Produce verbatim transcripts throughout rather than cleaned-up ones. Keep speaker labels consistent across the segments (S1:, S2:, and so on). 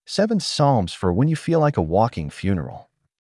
S1: Seven Psalms for when you feel like a walking funeral.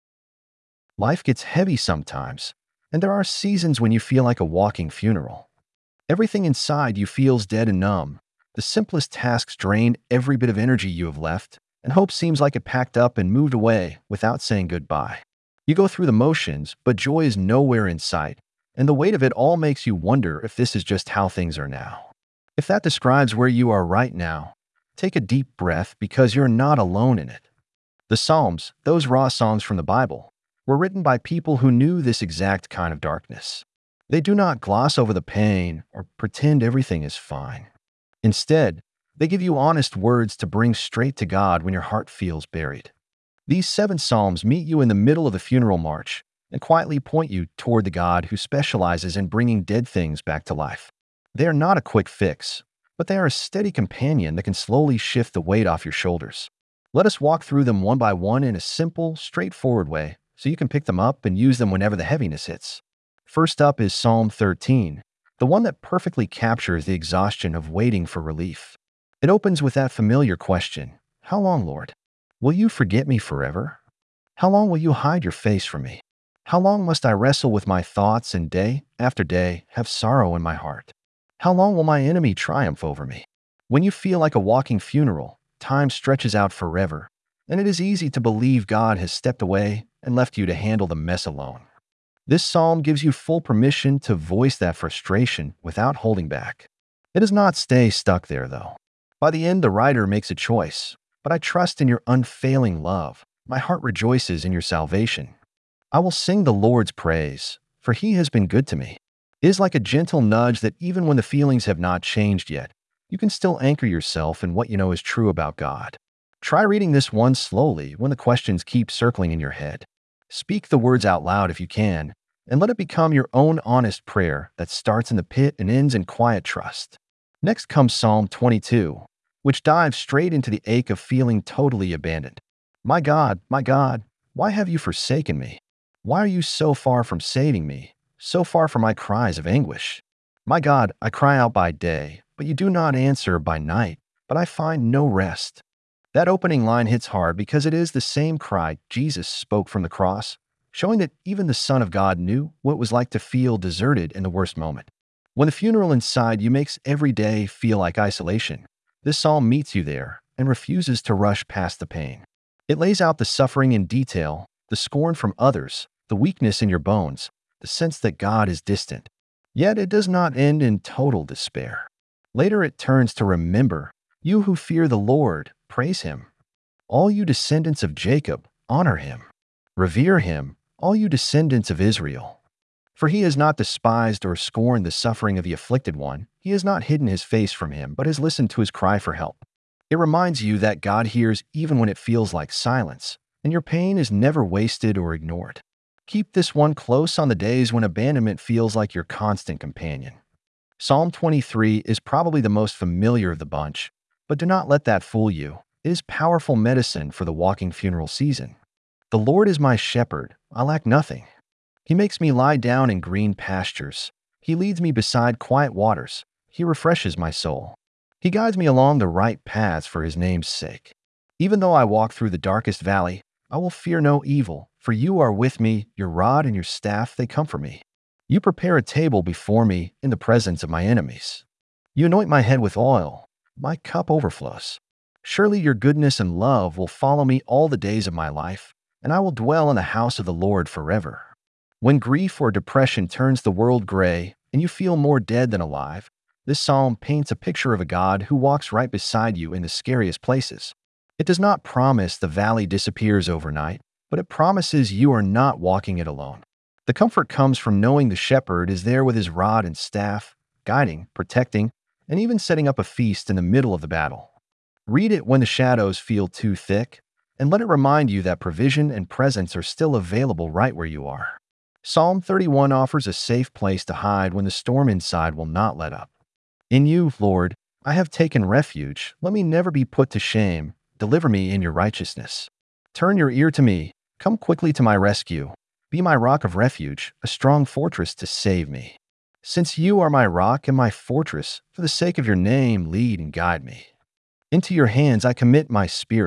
S1: Life gets heavy sometimes, and there are seasons when you feel like a walking funeral. Everything inside you feels dead and numb. The simplest tasks drain every bit of energy you have left, and hope seems like it packed up and moved away without saying goodbye. You go through the motions, but joy is nowhere in sight, and the weight of it all makes you wonder if this is just how things are now. If that describes where you are right now, take a deep breath because you're not alone in it. The Psalms, those raw songs from the Bible, were written by people who knew this exact kind of darkness. They do not gloss over the pain or pretend everything is fine. Instead, they give you honest words to bring straight to God when your heart feels buried. These seven Psalms meet you in the middle of the funeral march and quietly point you toward the God who specializes in bringing dead things back to life. They are not a quick fix, but they are a steady companion that can slowly shift the weight off your shoulders. Let us walk through them one by one in a simple, straightforward way so you can pick them up and use them whenever the heaviness hits. First up is Psalm thirteen, the one that perfectly captures the exhaustion of waiting for relief. It opens with that familiar question, "How long, Lord? Will you forget me forever? How long will you hide your face from me? How long must I wrestle with my thoughts and day after day have sorrow in my heart? How long will my enemy triumph over me?" When you feel like a walking funeral, time stretches out forever, and it is easy to believe God has stepped away and left you to handle the mess alone. This psalm gives you full permission to voice that frustration without holding back. It does not stay stuck there, though. By the end, the writer makes a choice. "But I trust in your unfailing love. My heart rejoices in your salvation. I will sing the Lord's praise, for he has been good to me." It is like a gentle nudge that even when the feelings have not changed yet, you can still anchor yourself in what you know is true about God. Try reading this one slowly when the questions keep circling in your head. Speak the words out loud if you can, and let it become your own honest prayer that starts in the pit and ends in quiet trust. Next comes Psalm twenty-two, which dives straight into the ache of feeling totally abandoned. "My God, my God, why have you forsaken me? Why are you so far from saving me, so far from my cries of anguish? My God, I cry out by day, but you do not answer by night, but I find no rest." That opening line hits hard because it is the same cry Jesus spoke from the cross, showing that even the Son of God knew what it was like to feel deserted in the worst moment. When the funeral inside you makes every day feel like isolation, this psalm meets you there and refuses to rush past the pain. It lays out the suffering in detail, the scorn from others, the weakness in your bones, the sense that God is distant. Yet it does not end in total despair. Later it turns to remember, "You who fear the Lord, praise him. All you descendants of Jacob, honor him. Revere him, all you descendants of Israel. For he has not despised or scorned the suffering of the afflicted one. He has not hidden his face from him, but has listened to his cry for help." It reminds you that God hears even when it feels like silence, and your pain is never wasted or ignored. Keep this one close on the days when abandonment feels like your constant companion. Psalm twenty-three is probably the most familiar of the bunch, but do not let that fool you. It is powerful medicine for the walking funeral season. "The Lord is my shepherd, I lack nothing. He makes me lie down in green pastures. He leads me beside quiet waters. He refreshes my soul. He guides me along the right paths for his name's sake. Even though I walk through the darkest valley, I will fear no evil, for you are with me, your rod and your staff, they comfort me. You prepare a table before me in the presence of my enemies. You anoint my head with oil. My cup overflows. Surely your goodness and love will follow me all the days of my life, and I will dwell in the house of the Lord forever." When grief or depression turns the world gray and you feel more dead than alive, this psalm paints a picture of a God who walks right beside you in the scariest places. It does not promise the valley disappears overnight, but it promises you are not walking it alone. The comfort comes from knowing the shepherd is there with his rod and staff, guiding, protecting, and even setting up a feast in the middle of the battle. Read it when the shadows feel too thick, and let it remind you that provision and presence are still available right where you are. Psalm thirty-one offers a safe place to hide when the storm inside will not let up. "In you, Lord, I have taken refuge. Let me never be put to shame. Deliver me in your righteousness. Turn your ear to me. Come quickly to my rescue. Be my rock of refuge, a strong fortress to save me. Since you are my rock and my fortress, for the sake of your name, lead and guide me. Into your hands I commit my spirit.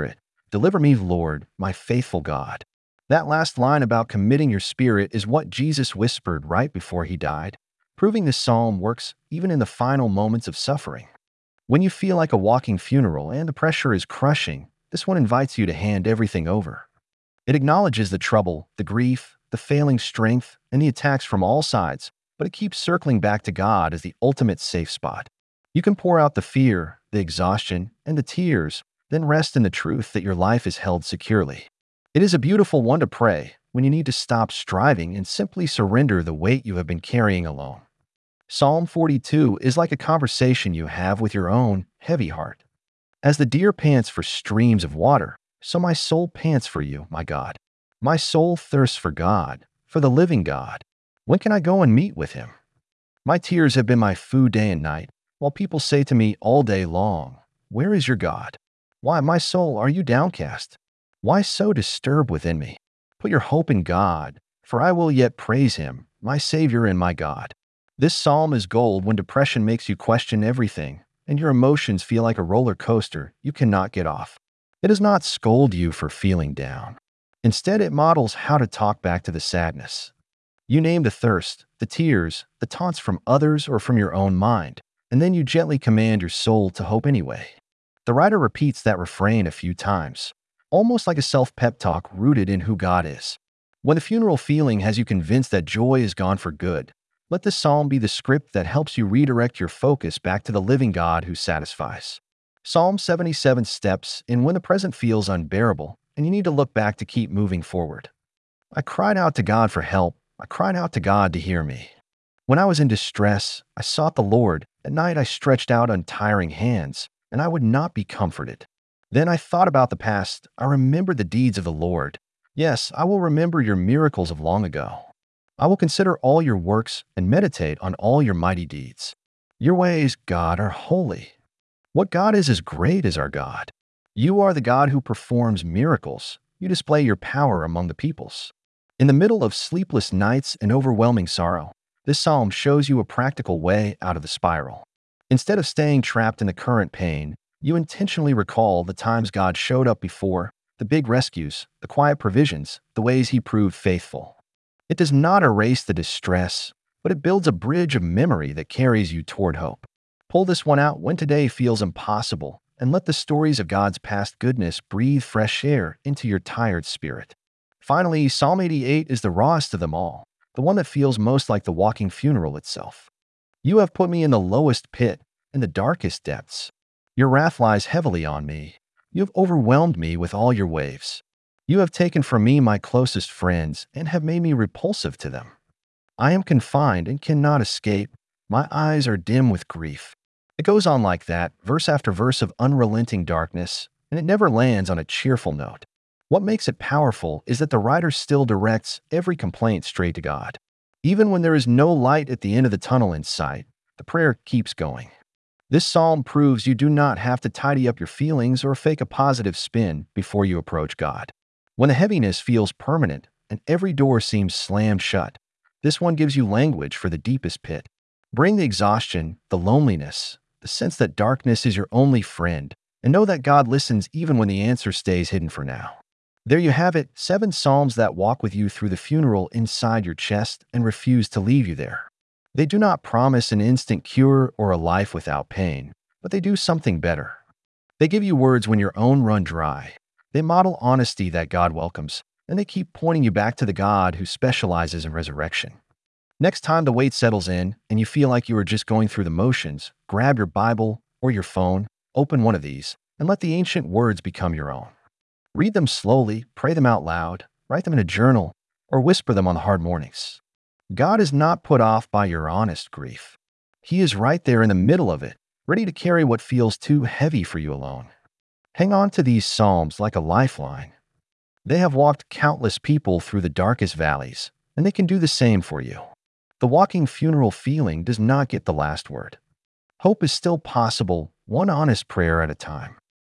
S1: Deliver me, Lord, my faithful God. That last line about committing your spirit is what Jesus whispered right before he died, proving this psalm works even in the final moments of suffering. When you feel like a walking funeral and the pressure is crushing, this one invites you to hand everything over. It acknowledges the trouble, the grief, the failing strength, and the attacks from all sides, but it keeps circling back to God as the ultimate safe spot. You can pour out the fear, the exhaustion, and the tears, then rest in the truth that your life is held securely. It is a beautiful one to pray when you need to stop striving and simply surrender the weight you have been carrying alone. Psalm forty-two is like a conversation you have with your own heavy heart. As the deer pants for streams of water, so my soul pants for you, my God. My soul thirsts for God, for the living God. When can I go and meet with him? My tears have been my food day and night, while people say to me all day long, "Where is your God? Why, my soul, are you downcast? Why so disturbed within me? Put your hope in God, for I will yet praise him, my Savior and my God." This psalm is gold when depression makes you question everything, and your emotions feel like a roller coaster you cannot get off. It does not scold you for feeling down. Instead, it models how to talk back to the sadness. You name the thirst, the tears, the taunts from others or from your own mind, and then you gently command your soul to hope anyway. The writer repeats that refrain a few times, almost like a self-pep talk rooted in who God is. When the funeral feeling has you convinced that joy is gone for good, let this psalm be the script that helps you redirect your focus back to the living God who satisfies. Psalm seventy-seven steps in when the present feels unbearable and you need to look back to keep moving forward. I cried out to God for help. I cried out to God to hear me. When I was in distress, I sought the Lord. At night I stretched out untiring hands, and I would not be comforted. Then I thought about the past. I remembered the deeds of the Lord. Yes, I will remember your miracles of long ago. I will consider all your works and meditate on all your mighty deeds. Your ways, God, are holy. What God is as great as our God. You are the God who performs miracles. You display your power among the peoples. In the middle of sleepless nights and overwhelming sorrow, this psalm shows you a practical way out of the spiral. Instead of staying trapped in the current pain, you intentionally recall the times God showed up before, the big rescues, the quiet provisions, the ways he proved faithful. It does not erase the distress, but it builds a bridge of memory that carries you toward hope. Pull this one out when today feels impossible, and let the stories of God's past goodness breathe fresh air into your tired spirit. Finally, Psalm eighty-eight is the rawest of them all, the one that feels most like the walking funeral itself. You have put me in the lowest pit, in the darkest depths. Your wrath lies heavily on me. You have overwhelmed me with all your waves. You have taken from me my closest friends and have made me repulsive to them. I am confined and cannot escape. My eyes are dim with grief. It goes on like that, verse after verse of unrelenting darkness, and it never lands on a cheerful note. What makes it powerful is that the writer still directs every complaint straight to God. Even when there is no light at the end of the tunnel in sight, the prayer keeps going. This psalm proves you do not have to tidy up your feelings or fake a positive spin before you approach God. When the heaviness feels permanent and every door seems slammed shut, this one gives you language for the deepest pit. Bring the exhaustion, the loneliness, the sense that darkness is your only friend, and know that God listens even when the answer stays hidden for now. There you have it, seven psalms that walk with you through the funeral inside your chest and refuse to leave you there. They do not promise an instant cure or a life without pain, but they do something better. They give you words when your own run dry. They model honesty that God welcomes, and they keep pointing you back to the God who specializes in resurrection. Next time the weight settles in and you feel like you are just going through the motions, grab your Bible or your phone, open one of these, and let the ancient words become your own. Read them slowly, pray them out loud, write them in a journal, or whisper them on the hard mornings. God is not put off by your honest grief. He is right there in the middle of it, ready to carry what feels too heavy for you alone. Hang on to these psalms like a lifeline. They have walked countless people through the darkest valleys, and they can do the same for you. The walking funeral feeling does not get the last word. Hope is still possible, one honest prayer at a time.